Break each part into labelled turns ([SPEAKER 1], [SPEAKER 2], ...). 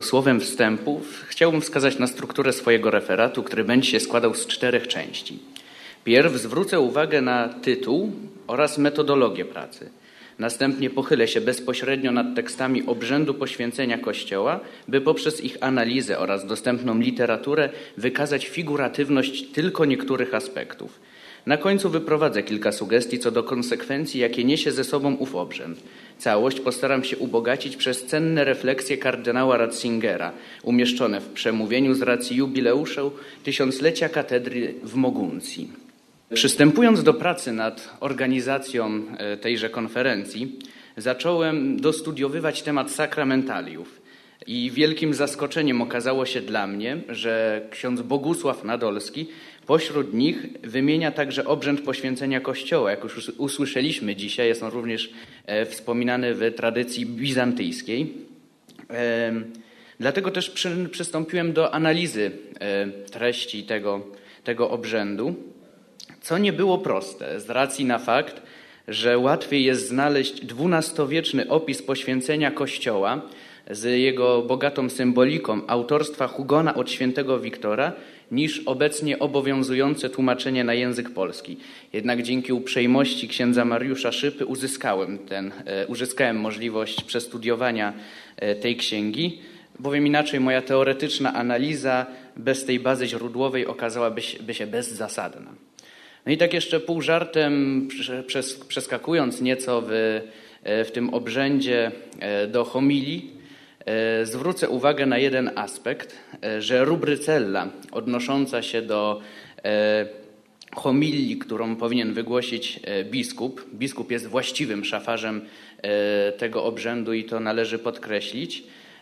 [SPEAKER 1] Słowem wstępu chciałbym wskazać na strukturę swojego referatu, który będzie się składał z 4 części. Pierw zwrócę uwagę na tytuł oraz metodologię pracy. Następnie pochylę się bezpośrednio nad tekstami obrzędu poświęcenia Kościoła, by poprzez ich analizę oraz dostępną literaturę wykazać figuratywność tylko niektórych aspektów. Na końcu wyprowadzę kilka sugestii co do konsekwencji, jakie niesie ze sobą ów obrzęd. Całość postaram się ubogacić przez cenne refleksje kardynała Ratzingera, umieszczone w przemówieniu z racji jubileuszu tysiąclecia katedry w Moguncji. Przystępując do pracy nad organizacją tejże konferencji, zacząłem dostudiowywać temat sakramentaliów. I wielkim zaskoczeniem okazało się dla mnie, że ksiądz Bogusław Nadolski pośród nich wymienia także obrzęd poświęcenia Kościoła. Jak już usłyszeliśmy dzisiaj, jest on również wspominany w tradycji bizantyjskiej. Dlatego też przystąpiłem do analizy treści tego obrzędu, co nie było proste z racji na fakt, że łatwiej jest znaleźć XII-wieczny opis poświęcenia Kościoła z jego bogatą symboliką autorstwa Hugona od świętego Wiktora niż obecnie obowiązujące tłumaczenie na język polski. Jednak dzięki uprzejmości księdza Mariusza Szypy uzyskałem możliwość przestudiowania tej księgi, bowiem inaczej moja teoretyczna analiza bez tej bazy źródłowej okazałaby się bezzasadna. No i tak jeszcze pół żartem, przeskakując nieco w tym obrzędzie do homilii, zwrócę uwagę na jeden aspekt, że rubrycella odnosząca się do homilii, którą powinien wygłosić biskup. Biskup jest właściwym szafarzem tego obrzędu i to należy podkreślić.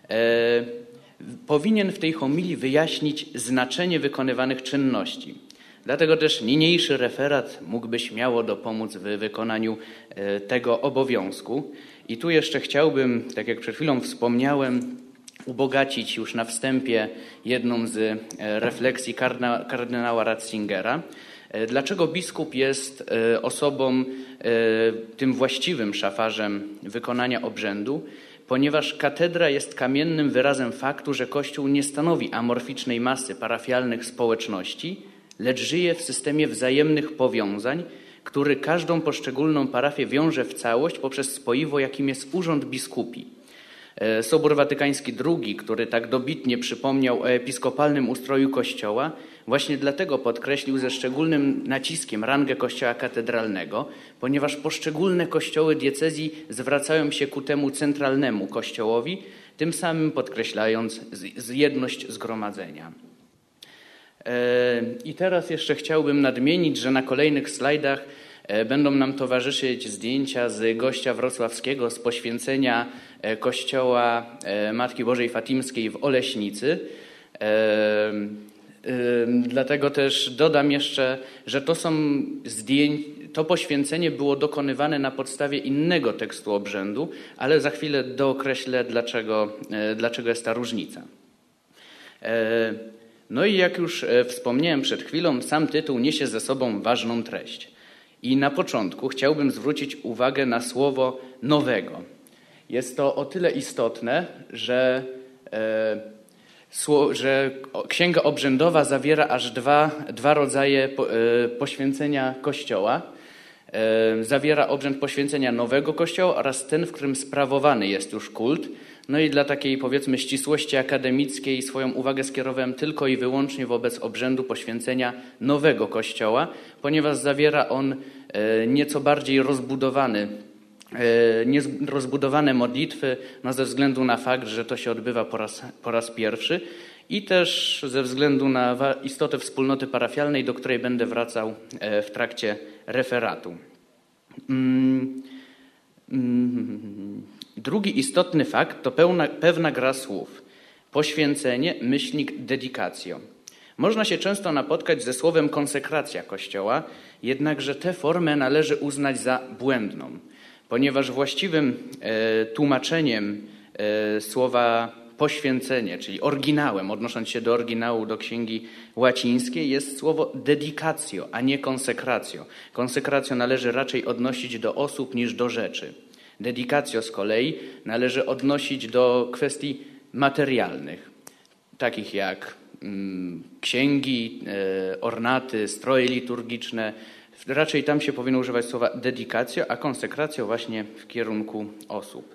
[SPEAKER 1] Powinien w tej homilii wyjaśnić znaczenie wykonywanych czynności. Dlatego też niniejszy referat mógłby śmiało dopomóc w wykonaniu tego obowiązku. I tu jeszcze chciałbym, tak jak przed chwilą wspomniałem, ubogacić już na wstępie jedną z refleksji kardynała Ratzingera. Dlaczego biskup jest osobą, tym właściwym szafarzem wykonania obrzędu? Ponieważ katedra jest kamiennym wyrazem faktu, że Kościół nie stanowi amorficznej masy parafialnych społeczności, lecz żyje w systemie wzajemnych powiązań, który każdą poszczególną parafię wiąże w całość poprzez spoiwo, jakim jest urząd biskupi. Sobór Watykański II, który tak dobitnie przypomniał o episkopalnym ustroju Kościoła, właśnie dlatego podkreślił ze szczególnym naciskiem rangę Kościoła katedralnego, ponieważ poszczególne kościoły diecezji zwracają się ku temu centralnemu Kościołowi, tym samym podkreślając jedność zgromadzenia. I teraz jeszcze chciałbym nadmienić, że na kolejnych slajdach będą nam towarzyszyć zdjęcia z gościa wrocławskiego z poświęcenia kościoła Matki Bożej Fatimskiej w Oleśnicy. Dlatego też dodam jeszcze, że to poświęcenie było dokonywane na podstawie innego tekstu obrzędu, ale za chwilę dookreślę, dlaczego jest ta różnica. No i jak już wspomniałem przed chwilą, sam tytuł niesie ze sobą ważną treść. I na początku chciałbym zwrócić uwagę na słowo nowego. Jest to o tyle istotne, że Księga Obrzędowa zawiera aż dwa rodzaje poświęcenia Kościoła. Zawiera obrzęd poświęcenia nowego Kościoła oraz ten, w którym sprawowany jest już kult. No i dla takiej, powiedzmy, ścisłości akademickiej swoją uwagę skierowałem tylko i wyłącznie wobec obrzędu poświęcenia nowego Kościoła, ponieważ zawiera on nieco bardziej rozbudowane modlitwy, ze względu na fakt, że to się odbywa po raz pierwszy i też ze względu na istotę wspólnoty parafialnej, do której będę wracał w trakcie referatu. Drugi istotny fakt to pewna gra słów. Poświęcenie, myślnik, dedicatio. Można się często napotkać ze słowem konsekracja Kościoła, jednakże tę formę należy uznać za błędną, ponieważ właściwym tłumaczeniem słowa poświęcenie, czyli oryginałem, odnosząc się do oryginału, do księgi łacińskiej, jest słowo dedicatio, a nie konsekratio. Konsekratio należy raczej odnosić do osób niż do rzeczy. Dedicatio z kolei należy odnosić do kwestii materialnych, takich jak księgi, ornaty, stroje liturgiczne. Raczej tam się powinno używać słowa dedicatio, a konsekratio właśnie w kierunku osób.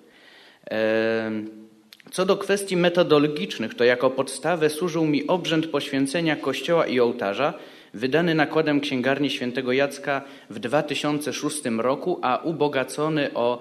[SPEAKER 1] Co do kwestii metodologicznych, to jako podstawę służył mi obrzęd poświęcenia kościoła i ołtarza, wydany nakładem Księgarni Świętego Jacka w 2006 roku, a ubogacony o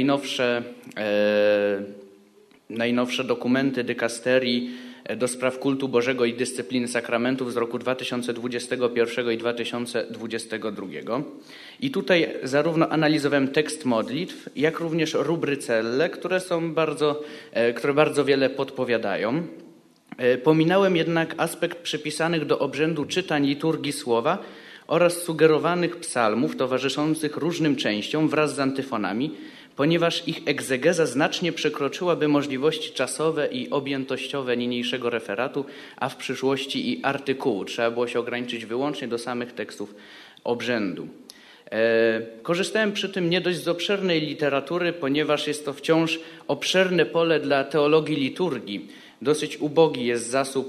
[SPEAKER 1] najnowsze dokumenty dykasterii do spraw kultu Bożego i dyscypliny sakramentów z roku 2021 i 2022. I tutaj zarówno analizowałem tekst modlitw, jak również rubrycelle, które bardzo wiele podpowiadają. Pominąłem jednak aspekt przypisanych do obrzędu czytań liturgii słowa oraz sugerowanych psalmów towarzyszących różnym częściom wraz z antyfonami, ponieważ ich egzegeza znacznie przekroczyłaby możliwości czasowe i objętościowe niniejszego referatu, a w przyszłości i artykułu. Trzeba było się ograniczyć wyłącznie do samych tekstów obrzędu. Korzystałem przy tym nie dość z obszernej literatury, ponieważ jest to wciąż obszerne pole dla teologii liturgii. Dosyć ubogi jest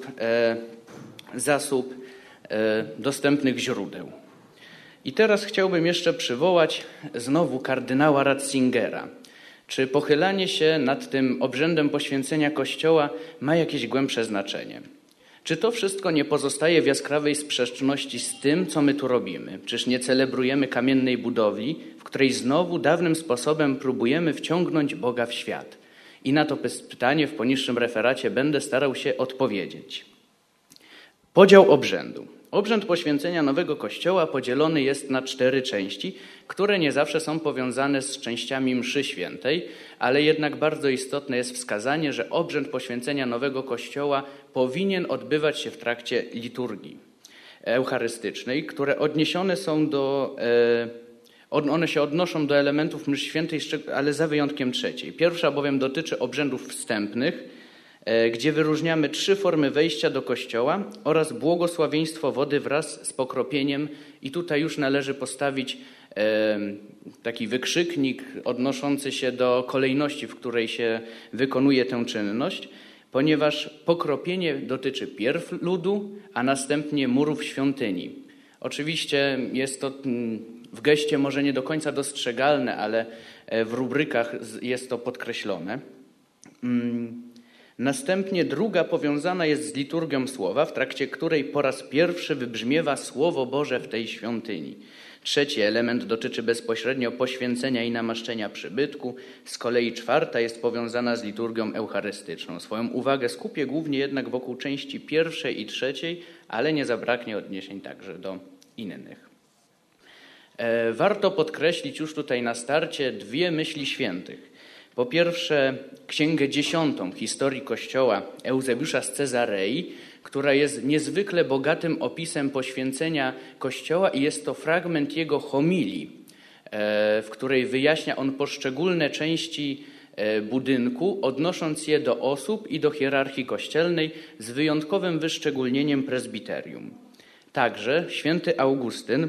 [SPEAKER 1] zasób dostępnych źródeł. I teraz chciałbym jeszcze przywołać znowu kardynała Ratzingera. Czy pochylanie się nad tym obrzędem poświęcenia Kościoła ma jakieś głębsze znaczenie? Czy to wszystko nie pozostaje w jaskrawej sprzeczności z tym, co my tu robimy? Czyż nie celebrujemy kamiennej budowli, w której znowu dawnym sposobem próbujemy wciągnąć Boga w świat? I na to pytanie w poniższym referacie będę starał się odpowiedzieć. Podział obrzędu. Obrzęd poświęcenia nowego Kościoła podzielony jest na 4 części, które nie zawsze są powiązane z częściami mszy świętej, ale jednak bardzo istotne jest wskazanie, że obrzęd poświęcenia nowego Kościoła powinien odbywać się w trakcie liturgii eucharystycznej, które one się odnoszą do elementów mszy świętej, ale za wyjątkiem 3. Pierwsza bowiem dotyczy obrzędów wstępnych, gdzie wyróżniamy 3 formy wejścia do Kościoła oraz błogosławieństwo wody wraz z pokropieniem. I tutaj już należy postawić taki wykrzyknik odnoszący się do kolejności, w której się wykonuje tę czynność, ponieważ pokropienie dotyczy pierw ludu, a następnie murów świątyni. Oczywiście jest to w geście może nie do końca dostrzegalne, ale w rubrykach jest to podkreślone. Następnie druga powiązana jest z liturgią słowa, w trakcie której po raz pierwszy wybrzmiewa Słowo Boże w tej świątyni. 3 element dotyczy bezpośrednio poświęcenia i namaszczenia przybytku. Z kolei 4 jest powiązana z liturgią eucharystyczną. Swoją uwagę skupię głównie jednak wokół części 1 i 3, ale nie zabraknie odniesień także do innych. Warto podkreślić już tutaj na starcie 2 myśli świętych. Po pierwsze, Księgę 10 historii Kościoła Eusebiusza z Cezarei, która jest niezwykle bogatym opisem poświęcenia Kościoła i jest to fragment jego homilii, w której wyjaśnia on poszczególne części budynku, odnosząc je do osób i do hierarchii kościelnej z wyjątkowym wyszczególnieniem prezbiterium. Także święty Augustyn,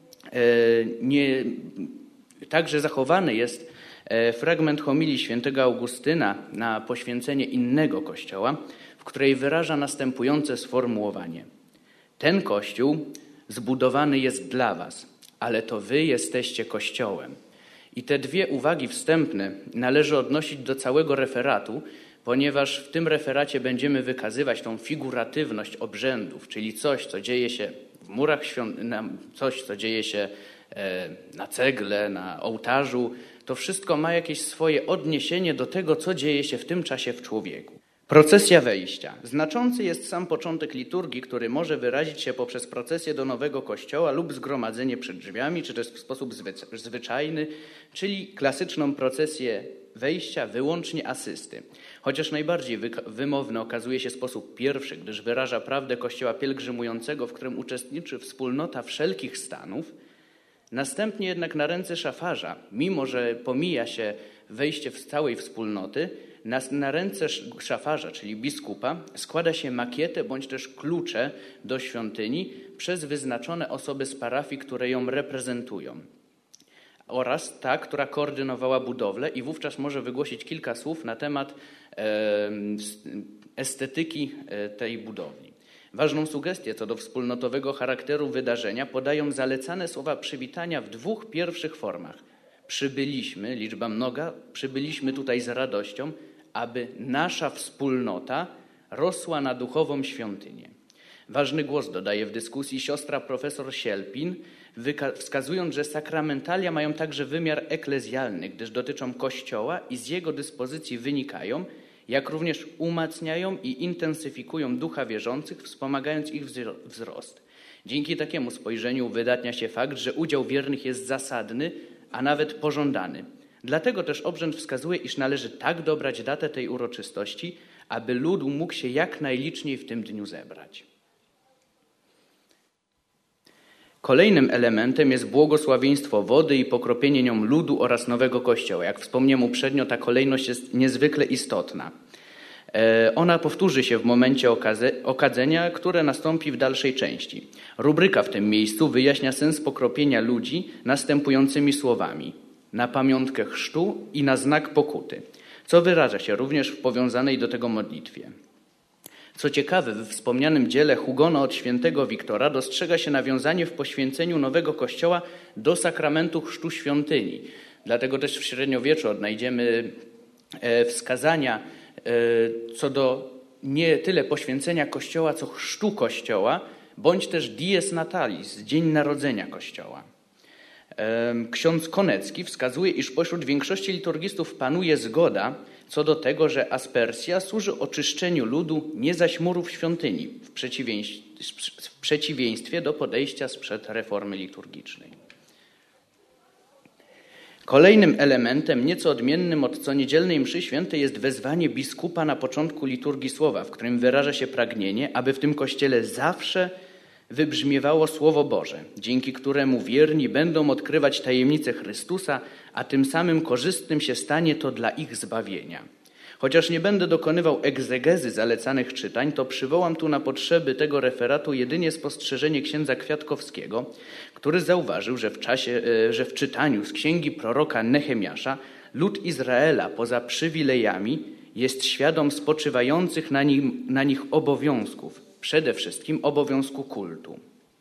[SPEAKER 1] także zachowany jest fragment homilii świętego Augustyna na poświęcenie innego Kościoła, w której wyraża następujące sformułowanie. Ten Kościół zbudowany jest dla was, ale to wy jesteście Kościołem. I te 2 uwagi wstępne należy odnosić do całego referatu, ponieważ w tym referacie będziemy wykazywać tą figuratywność obrzędów, czyli coś, co dzieje się w murach coś, co dzieje się na cegle, na ołtarzu. To wszystko ma jakieś swoje odniesienie do tego, co dzieje się w tym czasie w człowieku. Procesja wejścia. Znaczący jest sam początek liturgii, który może wyrazić się poprzez procesję do nowego Kościoła lub zgromadzenie przed drzwiami, czy też w sposób zwyczajny, czyli klasyczną procesję wejścia wyłącznie asysty. Chociaż najbardziej wymowny okazuje się sposób pierwszy, gdyż wyraża prawdę Kościoła pielgrzymującego, w którym uczestniczy wspólnota wszelkich stanów. Następnie jednak na ręce szafarza, mimo że pomija się wejście w całej wspólnoty, na ręce szafarza, czyli biskupa, składa się makietę bądź też klucze do świątyni przez wyznaczone osoby z parafii, które ją reprezentują. oraz ta, która koordynowała budowlę i wówczas może wygłosić kilka słów na temat estetyki tej budowli. Ważną sugestię co do wspólnotowego charakteru wydarzenia podają zalecane słowa przywitania w 2 pierwszych formach. Przybyliśmy, liczba mnoga, przybyliśmy tutaj z radością, aby nasza wspólnota rosła na duchową świątynię. Ważny głos dodaje w dyskusji siostra profesor Sielpin, wskazując, że sakramentalia mają także wymiar eklezjalny, gdyż dotyczą Kościoła i z jego dyspozycji wynikają, jak również umacniają i intensyfikują ducha wierzących, wspomagając ich wzrost. Dzięki takiemu spojrzeniu uwydatnia się fakt, że udział wiernych jest zasadny, a nawet pożądany. Dlatego też obrzęd wskazuje, iż należy tak dobrać datę tej uroczystości, aby lud mógł się jak najliczniej w tym dniu zebrać. Kolejnym elementem jest błogosławieństwo wody i pokropienie nią ludu oraz nowego Kościoła. Jak wspomniałem uprzednio, ta kolejność jest niezwykle istotna. Ona powtórzy się w momencie okadzenia, które nastąpi w dalszej części. Rubryka w tym miejscu wyjaśnia sens pokropienia ludzi następującymi słowami: na pamiątkę chrztu i na znak pokuty, co wyraża się również w powiązanej do tego modlitwie. Co ciekawe, we wspomnianym dziele Hugona od świętego Wiktora dostrzega się nawiązanie w poświęceniu nowego Kościoła do sakramentu chrztu świątyni. Dlatego też w średniowieczu odnajdziemy wskazania co do nie tyle poświęcenia Kościoła, co chrztu Kościoła, bądź też dies natalis, dzień narodzenia Kościoła. Ksiądz Konecki wskazuje, iż pośród większości liturgistów panuje zgoda co do tego, że aspersja służy oczyszczeniu ludu, nie zaś murów świątyni, w przeciwieństwie do podejścia sprzed reformy liturgicznej. Kolejnym elementem, nieco odmiennym od co niedzielnej mszy świętej, jest wezwanie biskupa na początku liturgii słowa, w którym wyraża się pragnienie, aby w tym kościele zawsze wybrzmiewało Słowo Boże, dzięki któremu wierni będą odkrywać tajemnice Chrystusa, a tym samym korzystnym się stanie to dla ich zbawienia. Chociaż nie będę dokonywał egzegezy zalecanych czytań, to przywołam tu na potrzeby tego referatu jedynie spostrzeżenie księdza Kwiatkowskiego, który zauważył, że w czytaniu z księgi proroka Nehemiasza lud Izraela poza przywilejami jest świadom spoczywających na nich obowiązków, przede wszystkim obowiązku kultu.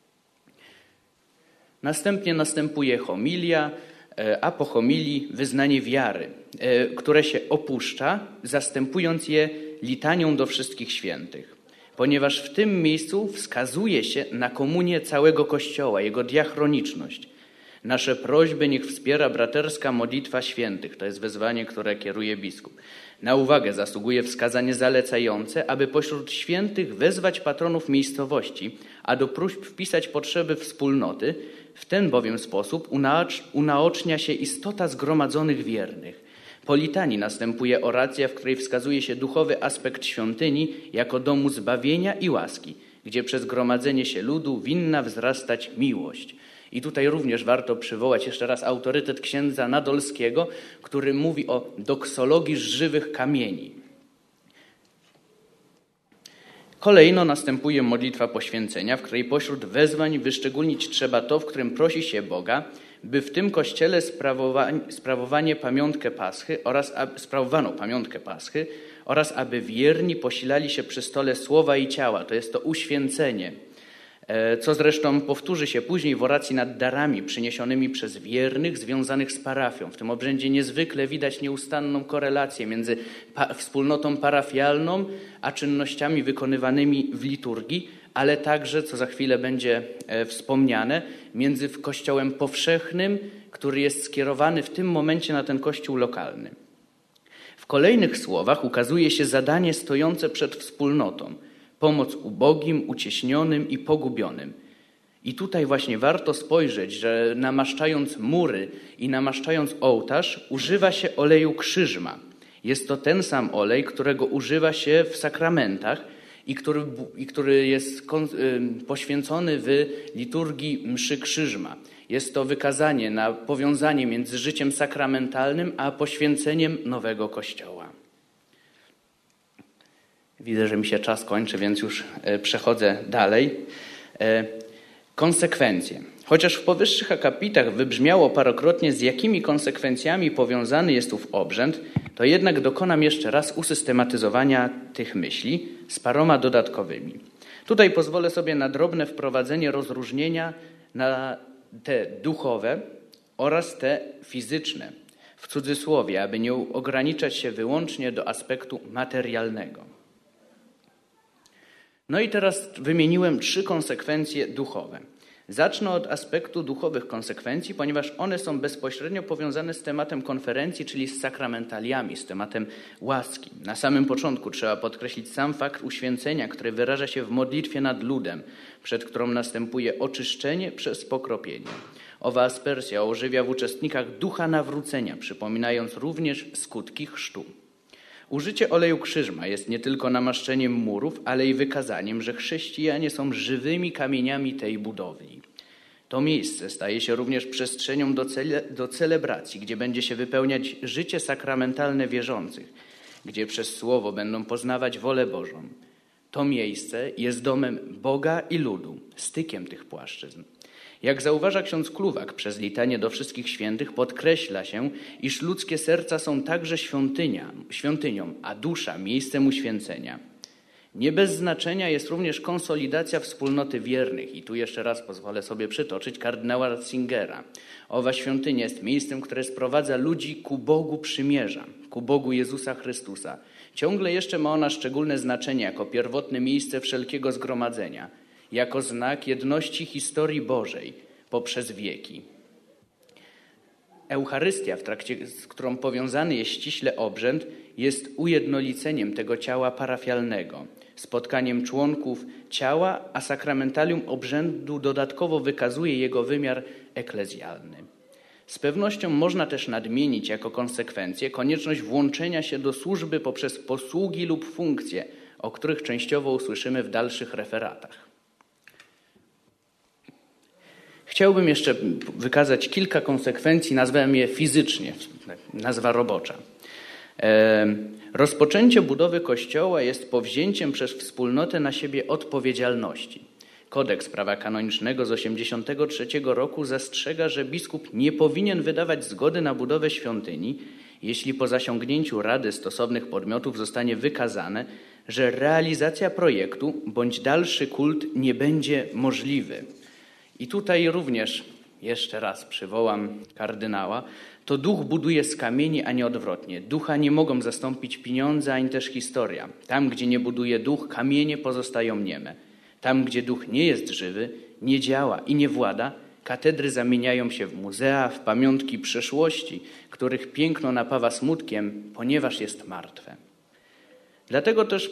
[SPEAKER 1] Następnie następuje homilia, a po homilii wyznanie wiary, które się opuszcza, zastępując je litanią do wszystkich świętych. Ponieważ w tym miejscu wskazuje się na komunię całego Kościoła, jego diachroniczność. Nasze prośby niech wspiera braterska modlitwa świętych. To jest wezwanie, które kieruje biskup. Na uwagę zasługuje wskazanie zalecające, aby pośród świętych wezwać patronów miejscowości, a do próśb wpisać potrzeby wspólnoty. W ten bowiem sposób unaocznia się istota zgromadzonych wiernych. Po litanii następuje oracja, w której wskazuje się duchowy aspekt świątyni jako domu zbawienia i łaski, gdzie przez gromadzenie się ludu winna wzrastać miłość. I tutaj również warto przywołać jeszcze raz autorytet księdza Nadolskiego, który mówi o doksologii żywych kamieni. Kolejno następuje modlitwa poświęcenia, w której pośród wezwań wyszczególnić trzeba to, w którym prosi się Boga, by w tym kościele sprawowano pamiątkę Paschy oraz aby wierni posilali się przy stole słowa i ciała. To jest to uświęcenie, co zresztą powtórzy się później w oracji nad darami przyniesionymi przez wiernych związanych z parafią. W tym obrzędzie niezwykle widać nieustanną korelację między wspólnotą parafialną a czynnościami wykonywanymi w liturgii, ale także, co za chwilę będzie wspomniane, między Kościołem powszechnym, który jest skierowany w tym momencie na ten Kościół lokalny. W kolejnych słowach ukazuje się zadanie stojące przed wspólnotą: pomoc ubogim, uciśnionym i pogubionym. I tutaj właśnie warto spojrzeć, że namaszczając mury i namaszczając ołtarz używa się oleju krzyżma. Jest to ten sam olej, którego używa się w sakramentach i który jest poświęcony w liturgii mszy krzyżma. Jest to wykazanie na powiązanie między życiem sakramentalnym a poświęceniem nowego Kościoła. Widzę, że mi się czas kończy, więc już przechodzę dalej. Konsekwencje. Chociaż w powyższych akapitach wybrzmiało parokrotnie, z jakimi konsekwencjami powiązany jest ów obrzęd, to jednak dokonam jeszcze raz usystematyzowania tych myśli z paroma dodatkowymi. Tutaj pozwolę sobie na drobne wprowadzenie rozróżnienia na te duchowe oraz te fizyczne, w cudzysłowie, aby nie ograniczać się wyłącznie do aspektu materialnego. No i teraz wymieniłem 3 konsekwencje duchowe. Zacznę od aspektu duchowych konsekwencji, ponieważ one są bezpośrednio powiązane z tematem konferencji, czyli z sakramentaliami, z tematem łaski. Na samym początku trzeba podkreślić sam fakt uświęcenia, który wyraża się w modlitwie nad ludem, przed którą następuje oczyszczenie przez pokropienie. Owa aspersja ożywia w uczestnikach ducha nawrócenia, przypominając również skutki chrztu. Użycie oleju krzyżma jest nie tylko namaszczeniem murów, ale i wykazaniem, że chrześcijanie są żywymi kamieniami tej budowli. To miejsce staje się również przestrzenią do celebracji, gdzie będzie się wypełniać życie sakramentalne wierzących, gdzie przez słowo będą poznawać wolę Bożą. To miejsce jest domem Boga i ludu, stykiem tych płaszczyzn. Jak zauważa ksiądz Kluwak przez litanię do wszystkich świętych, podkreśla się, iż ludzkie serca są także świątynią, a dusza miejscem uświęcenia. Nie bez znaczenia jest również konsolidacja wspólnoty wiernych. I tu jeszcze raz pozwolę sobie przytoczyć kardynała Ratzingera. Owa świątynia jest miejscem, które sprowadza ludzi ku Bogu przymierza, ku Bogu Jezusa Chrystusa. Ciągle jeszcze ma ona szczególne znaczenie jako pierwotne miejsce wszelkiego zgromadzenia, jako znak jedności historii Bożej poprzez wieki. Eucharystia, z którą powiązany jest ściśle obrzęd, jest ujednoliceniem tego ciała parafialnego, spotkaniem członków ciała, a sakramentalium obrzędu dodatkowo wykazuje jego wymiar eklezjalny. Z pewnością można też nadmienić jako konsekwencję konieczność włączenia się do służby poprzez posługi lub funkcje, o których częściowo usłyszymy w dalszych referatach. Chciałbym jeszcze wykazać kilka konsekwencji, nazwałem je fizycznie, nazwa robocza. Rozpoczęcie budowy Kościoła jest powzięciem przez wspólnotę na siebie odpowiedzialności. Kodeks prawa kanonicznego z 1983 roku zastrzega, że biskup nie powinien wydawać zgody na budowę świątyni, jeśli po zasiągnięciu rady stosownych podmiotów zostanie wykazane, że realizacja projektu bądź dalszy kult nie będzie możliwy. I tutaj również jeszcze raz przywołam kardynała. To duch buduje z kamieni, a nie odwrotnie. Ducha nie mogą zastąpić pieniądze, ani też historia. Tam, gdzie nie buduje duch, kamienie pozostają nieme. Tam, gdzie duch nie jest żywy, nie działa i nie włada, katedry zamieniają się w muzea, w pamiątki przeszłości, których piękno napawa smutkiem, ponieważ jest martwe. Dlatego też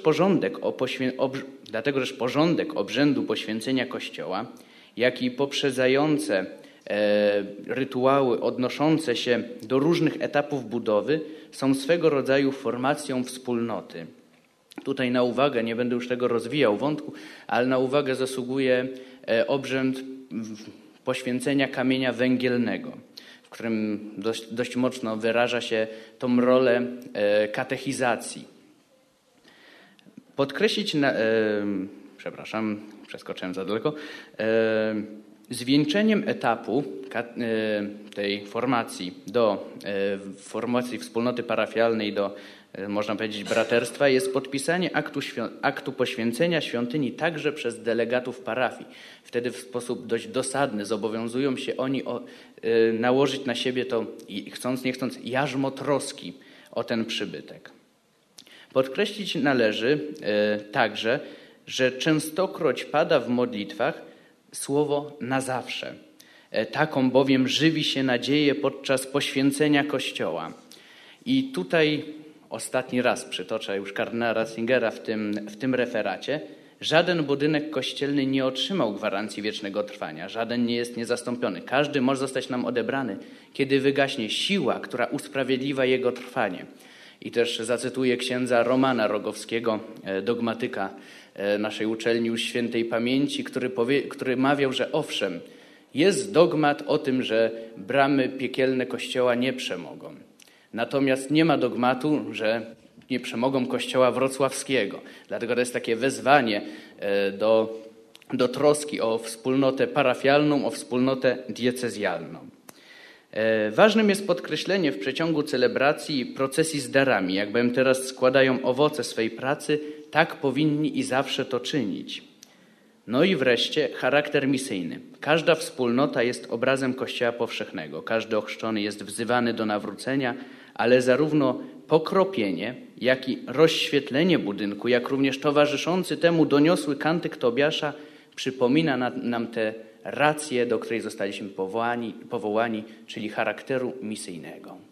[SPEAKER 1] porządek obrzędu poświęcenia Kościoła, jak i poprzedzające rytuały odnoszące się do różnych etapów budowy są swego rodzaju formacją wspólnoty. Tutaj na uwagę, nie będę już tego rozwijał wątku, ale na uwagę zasługuje obrzęd poświęcenia kamienia węgielnego, w którym dość mocno wyraża się tą rolę katechizacji. Podkreślić, przeskoczyłem za daleko, zwieńczeniem etapu tej formacji do formacji wspólnoty parafialnej do, można powiedzieć, braterstwa jest podpisanie aktu poświęcenia świątyni także przez delegatów parafii. Wtedy w sposób dość dosadny zobowiązują się oni nałożyć na siebie to, chcąc nie chcąc, jarzmo troski o ten przybytek. Podkreślić należy także, że częstokroć pada w modlitwach słowo na zawsze. Taką bowiem żywi się nadzieję podczas poświęcenia Kościoła. I tutaj ostatni raz przytoczę już kardynała Ratzingera w tym referacie. Żaden budynek kościelny nie otrzymał gwarancji wiecznego trwania. Żaden nie jest niezastąpiony. Każdy może zostać nam odebrany, kiedy wygaśnie siła, która usprawiedliwia jego trwanie. I też zacytuję księdza Romana Rogowskiego, dogmatyka naszej uczelni już świętej pamięci, który mawiał, że owszem, jest dogmat o tym, że bramy piekielne Kościoła nie przemogą. Natomiast nie ma dogmatu, że nie przemogą Kościoła wrocławskiego. Dlatego to jest takie wezwanie do do troski o wspólnotę parafialną, o wspólnotę diecezjalną. Ważnym jest podkreślenie w przeciągu celebracji procesji z darami. Jak bowiem teraz składają owoce swej pracy, tak powinni i zawsze to czynić. No i wreszcie charakter misyjny. Każda wspólnota jest obrazem Kościoła powszechnego. Każdy ochrzczony jest wzywany do nawrócenia, ale zarówno pokropienie, jak i rozświetlenie budynku, jak również towarzyszący temu doniosły kantyk Tobiasza przypomina nam tę rację, do której zostaliśmy powołani, czyli charakteru misyjnego.